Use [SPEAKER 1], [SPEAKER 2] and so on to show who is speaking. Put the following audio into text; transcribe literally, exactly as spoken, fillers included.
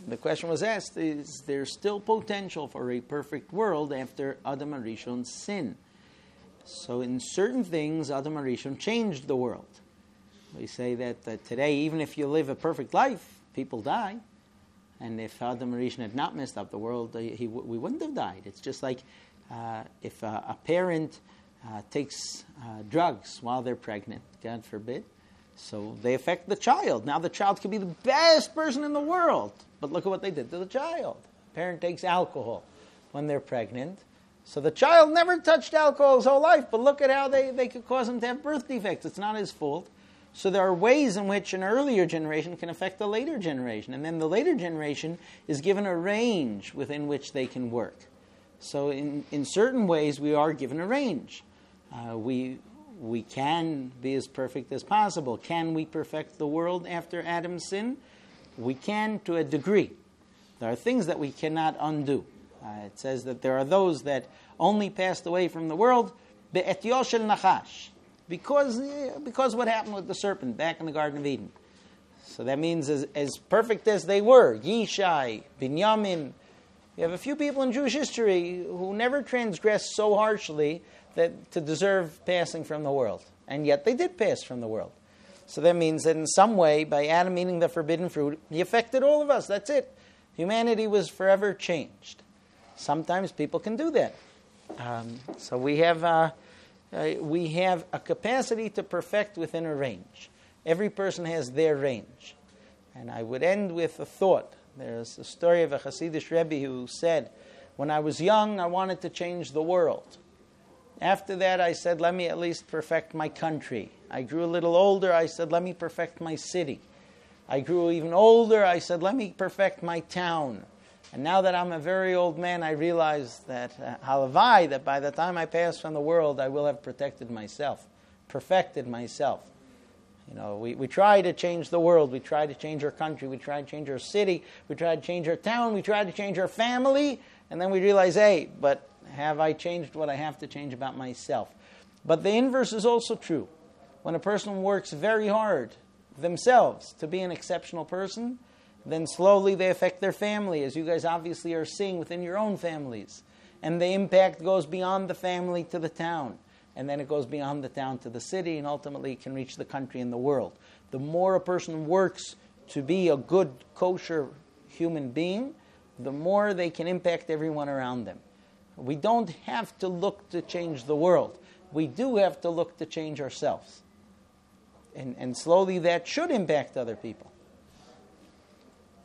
[SPEAKER 1] the question was asked, is there still potential for a perfect world after Adam HaRishon's sin? So in certain things, Adam HaRishon changed the world. We say that, that today, even if you live a perfect life, people die. And if Adam HaRishon had not messed up the world, he, he, we wouldn't have died. It's just like uh, if a, a parent uh, takes uh, drugs while they're pregnant, God forbid, so they affect the child. Now the child could be the best person in the world, but look at what they did to the child. The parent takes alcohol when they're pregnant. So the child never touched alcohol his whole life, but look at how they, they could cause him to have birth defects. It's not his fault. So there are ways in which an earlier generation can affect the later generation. And then the later generation is given a range within which they can work. So in, in certain ways, we are given a range. Uh, we... We can be as perfect as possible. Can we perfect the world after Adam's sin? We can to a degree. There are things that we cannot undo. Uh, it says that there are those that only passed away from the world be'etyo shel nachash, because because what happened with the serpent back in the Garden of Eden. So that means as, as perfect as they were, Yishai, Binyamin, you have a few people in Jewish history who never transgressed so harshly that to deserve passing from the world. And yet they did pass from the world. So that means that in some way, by Adam eating the forbidden fruit, he affected all of us. That's it. Humanity was forever changed. Sometimes people can do that. Um, so we have, uh, uh, we have a capacity to perfect within a range. Every person has their range. And I would end with a thought. There's a story of a Hasidic Rebbe who said, when I was young, I wanted to change the world. After that, I said, let me at least perfect my country. I grew a little older. I said, let me perfect my city. I grew even older. I said, let me perfect my town. And now that I'm a very old man, I realize that, uh, halavai, that by the time I pass from the world, I will have protected myself, perfected myself. You know, we, we try to change the world. We try to change our country. We try to change our city. We try to change our town. We try to change our family. And then we realize, hey, but have I changed what I have to change about myself? But the inverse is also true. When a person works very hard themselves to be an exceptional person, then slowly they affect their family, as you guys obviously are seeing within your own families. And the impact goes beyond the family to the town. And then it goes beyond the town to the city, and ultimately it can reach the country and the world. The more a person works to be a good, kosher human being, the more they can impact everyone around them. We don't have to look to change the world. We do have to look to change ourselves. And, and slowly that should impact other people.